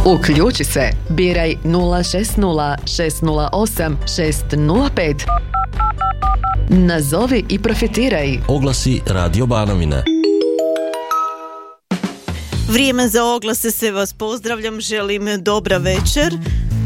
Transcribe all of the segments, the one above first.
Uključi se, biraj 060 608 605. Nazovi i profitiraj. Oglasi Radio Banovina. Vrijeme za oglase, sve vas pozdravljam, želim dobra večer.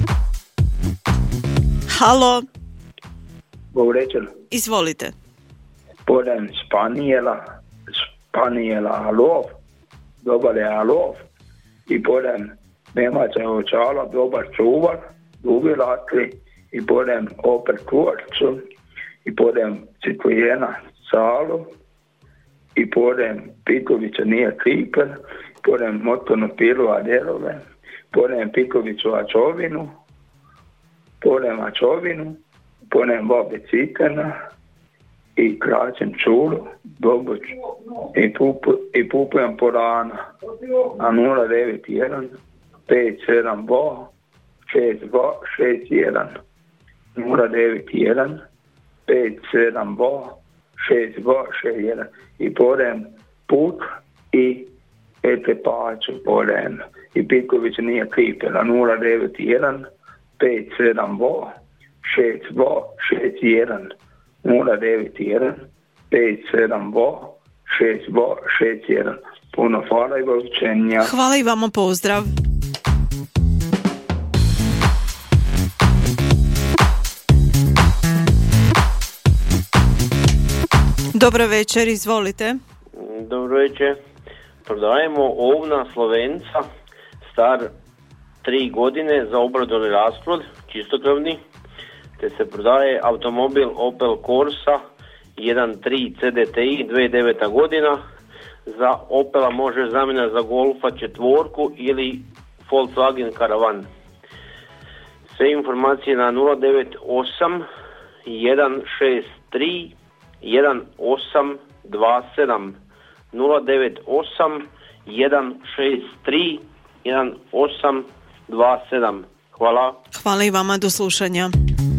Halo. Dobar večer. Izvolite. Podem Španijela Alov, dobar je Alov, i podem Nemaca Očala, dobar čuvar, dugi latri, i podem opet Kurcu, i podem Citrujena Salu, i podem Pikovića nije Triper, podem motornu pilu Adelove, podem Pikoviću Ačovinu, podem Bobe Citena, i kraćem čulu, dobuć, i pupujem porana na 091 572 6261 091 572 6261 i podem put i Etepaču podem i Piković nije Tripela 091 572 6261 091 572 6261. Puno hvala i doviđenja. Hvala i vama, pozdrav. Dobro večer, izvolite. Dobro večer. Prodajemo ovna Slovenca, star 3 godine za obradu ili rasplod, čistokrvni, te se prodaje automobil Opel Corsa 1.3 CDTI 2009. godina. Za Opela može zamjena za Golfa 4 ili Volkswagen Caravan. Sve informacije na 098 163 1827 098 163 1827. Hvala. Hvala i vama, do slušanja.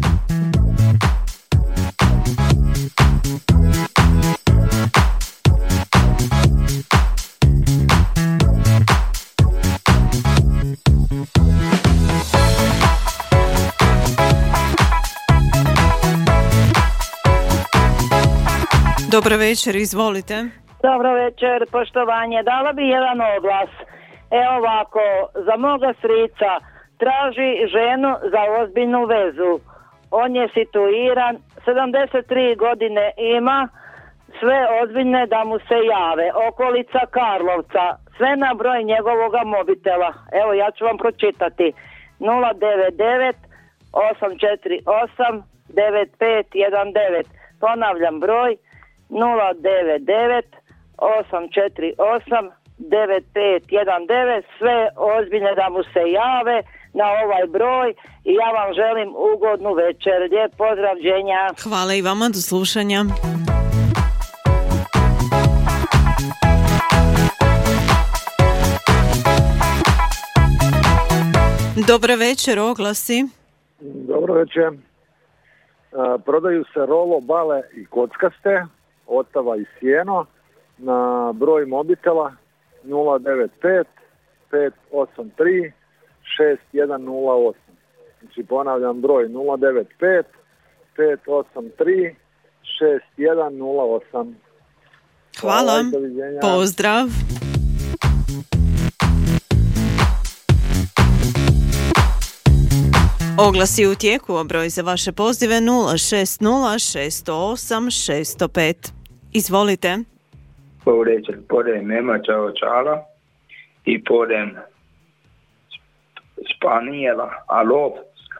Dobro večer, izvolite. Dobro večer, poštovanje. Dala bi jedan oglas. Evo ovako, za moga strica traži ženu za ozbiljnu vezu. On je situiran, 73 godine ima, sve ozbiljne da mu se jave. Okolica Karlovca, sve na broj njegovoga mobitela. Evo, ja ću vam pročitati. 099 848 9519. Ponavljam broj 099 848 9519. Sve ozbiljne da mu se jave na ovaj broj i ja vam želim ugodnu večer. Lijep pozdrav, Đenja. Hvala i vama, do slušanja. Dobro večer, oglasi. Dobro večer. Prodaju se rolo, bale i kockaste, Otava i sjeno, na broj mobitela 095 583 6108. Znači ponavljam broj 095 583 6108. Hvala, pozdrav. Oglasi u tijeku, broj za vaše pozive 060 608 605. Izvolite. Podem Nemaca Očala i podem Španijela Alov,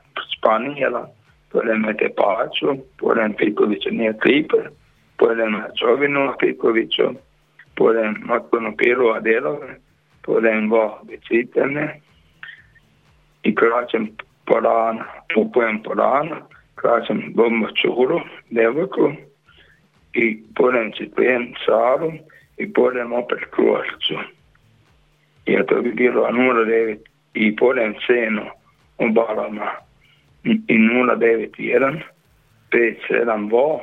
podem Etepaču, podem Pikovića nije Triper, podem Čovinu Pikoviću, podem motornu pilu Adelove, podem Bobe Citene i kraćem porana, pupujem porana, kraćem bomba čuru, devojku, i podem Citrijen Salu i podem opet Kurcu. I to bi bilo 09 i podem cenu u balama i 091 572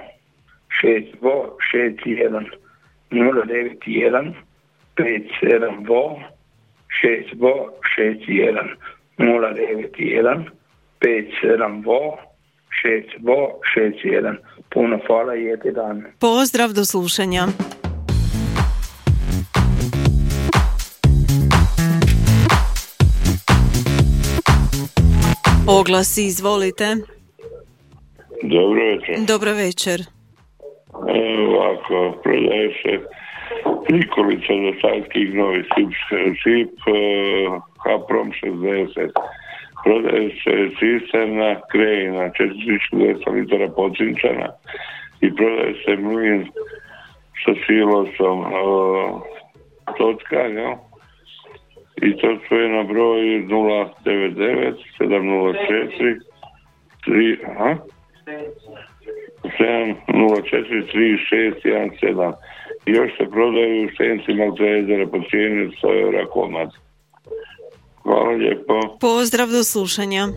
6261 091 572 6261 091 572 6261. Puno hvala i lijep dan. Pozdrav, do slušanja. Oglasi, izvolite. Dobro večer. Dobro večer. Ovako, prodaje se prikolica za stajskih novi šip Haprom 60. Prodaje se cisterna Krejina 4200 litara pocinčana i prodaje se mlin sa silosom Tocka, ja? I to sve na broj 099 704 3617. I još se prodaju štenci Maltezera po cijeni 100 eura komad. Hvala lijepo. Pozdrav, do slušanja.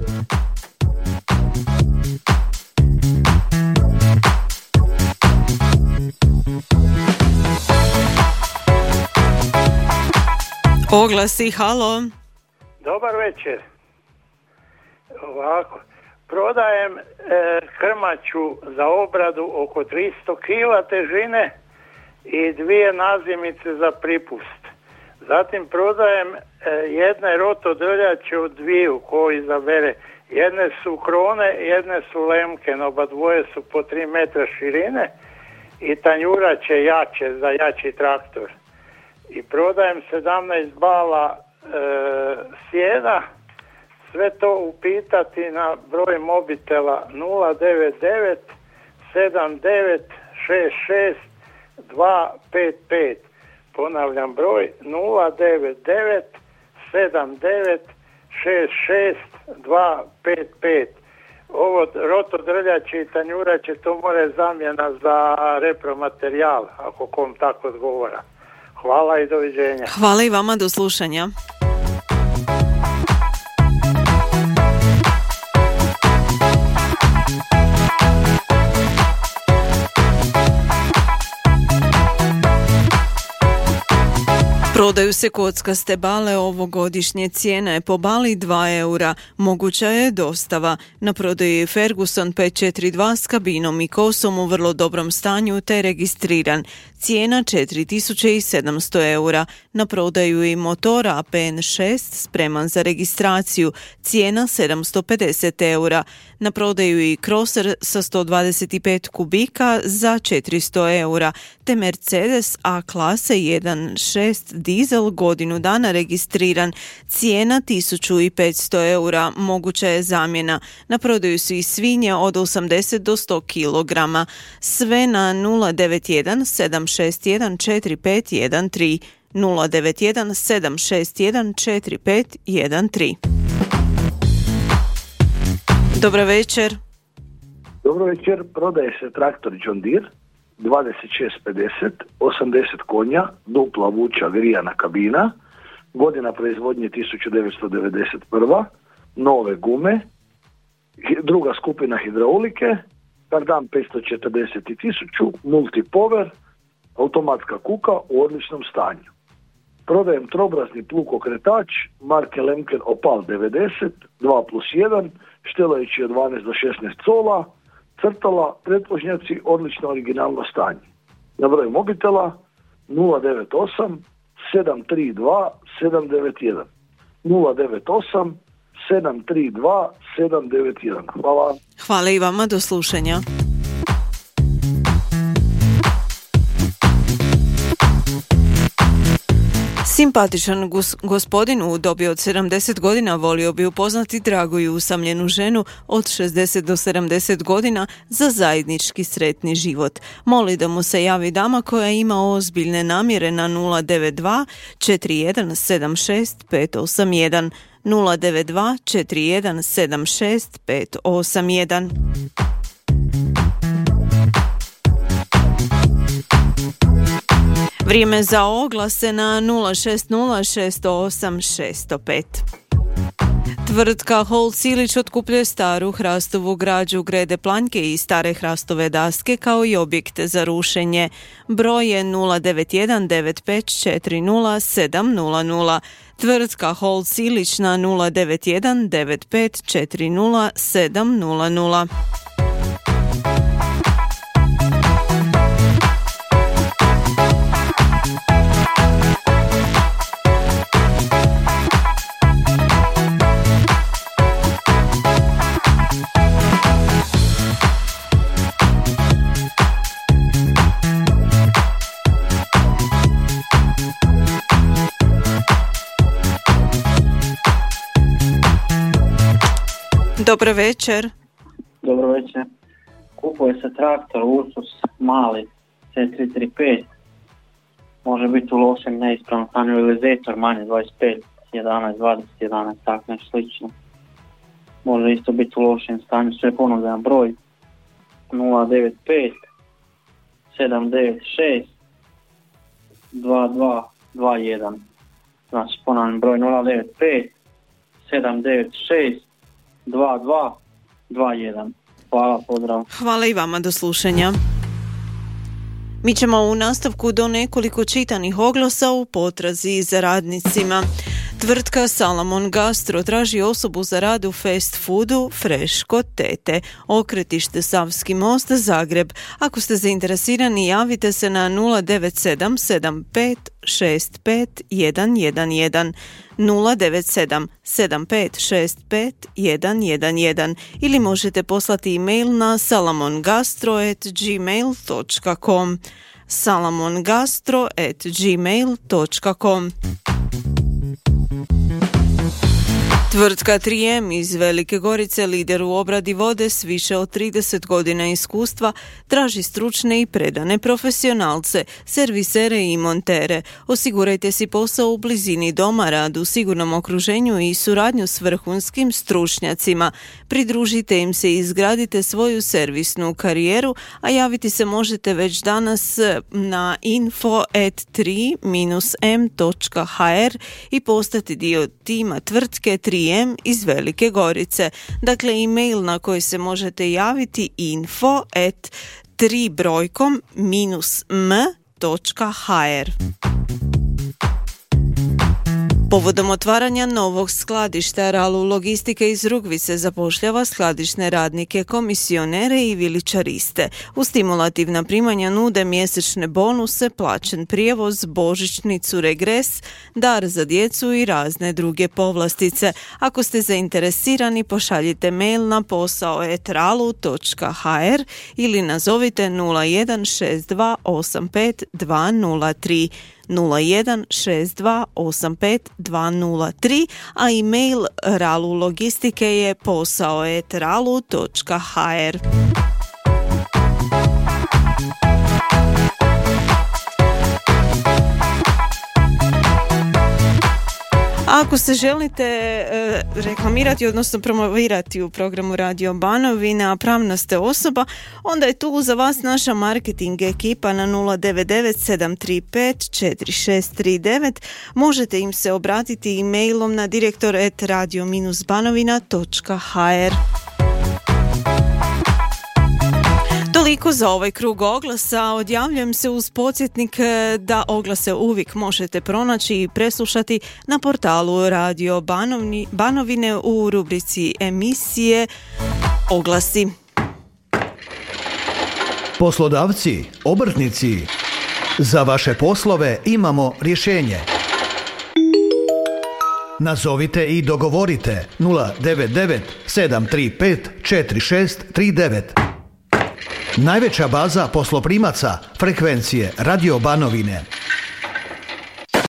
Oglasi, halo. Dobar večer. Ovako, prodajem krmaču za obradu oko 300 kila težine i 2 nazimice za pripust. Zatim prodajem jedne rotodrljače od 2 koji izabere. Jedne su krone, jedne su lemken, oba dvoje su po 3 metra širine i tanjurače jače za jači traktor. I prodajem 17 bala sjena, sve to upitati na broj mobitela 099 79 66 255. Ponavljam broj 099 79 66 255. Ovo rotodrljače i tanjurače to more zamjena za repromaterijal, ako kom tako odgovara. Hvala i doviđenja. Hvala i vama, do slušanja. Prodaju se kockaste bale, ovogodišnje cijena je po bali 2 eura, moguća je dostava. Na prodaju je Ferguson 542 s kabinom i kosom u vrlo dobrom stanju te registriran. Cijena 4700 eura. Na prodaju i motor APN 6 spreman za registraciju. Cijena 750 eura. Na prodaju i Crosser sa 125 kubika za 400 eura. Te Mercedes A klase 1.6 dizel godinu dana registriran. Cijena 1500 eura. Moguća je zamjena. Na prodaju su i svinje od 80 do 100 kilograma. Sve na 091 761 4513 091 761 4513. Dobro večer. Dobro večer, prodaje se traktor John Deere 2650, 80 konja, dupla vuča grijana kabina, godina proizvodnje 1991, nove gume, druga skupina hidraulike, kardan 540.000, multipower, automatska kuka u odličnom stanju. Prodajem trobrazni plug okretač marke Lemken Opal 90, 2+1, štelajući od 12 do 16 cola, crtala, pretvožnjaci, odlično originalno stanje. Na broj mobitela 098 732 791. 098 732 791. Hvala. Hvala i vama, do slušanja. Simpatičan gospodin u dobi od 70 godina volio bi upoznati dragu i usamljenu ženu od 60 do 70 godina za zajednički sretni život. Moli da mu se javi dama koja ima ozbiljne namjere na 092 4176 581 092 4176 581. Vrijeme za oglase na 060 608 605. Tvrtka Hol Silić otkupljuje staru hrastovu građu, grede planjke i stare hrastove daske kao i objekte za rušenje. Broj je 091 9540 700. Tvrtka Hol Silić na 091 9540 700. Dobro večer. Dobro večer. Kupuje se traktor Ursus mali C335. Može biti u lošem neispravnom stanju ili zetor manje 25, 11, 20, 11, tak nešto slično. Može isto biti u lošem stanju. Sve ponudan broj 095 796 2221. Znači ponavljam broj 095 796 2221. Hvala, pozdrav. Hvala i vama, do slušanja. Mi ćemo u nastavku do nekoliko čitanih oglasa u potrazi za radnicima. Tvrtka Salamon Gastro traži osobu za rad u fast foodu Fresh kod tete. Okretište Savski most, Zagreb. Ako ste zainteresirani, javite se na 097 75 65 111 097 75 65 111 ili možete poslati e-mail na salamongastro@gmail.com salamongastro@gmail.com. Tvrtka 3M iz Velike Gorice, lider u obradi vode s više od 30 godina iskustva, traži stručne i predane profesionalce, servisere i montere. Osigurajte si posao u blizini doma, rad u sigurnom okruženju i suradnju s vrhunskim stručnjacima. Pridružite im se i izgradite svoju servisnu karijeru, a javiti se možete već danas na info@3-m.hr i postati dio tima tvrtke 3M iz Velike Gorice. Dakle, e-mail na koji se možete javiti info@3-m.hr. Povodom otvaranja novog skladišta, Ralu Logistike iz Rugvice zapošljava skladišne radnike, komisionere i viličariste. U stimulativna primanja nude mjesečne bonuse, plaćen prijevoz, božićnicu, regres, dar za djecu i razne druge povlastice. Ako ste zainteresirani, pošaljite mail na posao@ralu.hr ili nazovite 0162 85 203. 0162 85 203, a e-mail Ralu Logistike je posao@ralu.hr. Ako se želite reklamirati, odnosno promovirati u programu Radio Banovina, pravna ste osoba, onda je tu za vas naša marketing ekipa na 099 735 4639. Možete im se obratiti e-mailom na direktor@radio-banovina.hr. Toliko za ovaj krug oglasa. Odjavljujem se uz podsjetnik da oglase uvijek možete pronaći i preslušati na portalu Radio Banovine u rubrici emisije Oglasi. Poslodavci, obrtnici, za vaše poslove imamo rješenje. Nazovite i dogovorite 099 735 4639. Najveća baza posloprimaca frekvencije Radio Banovine.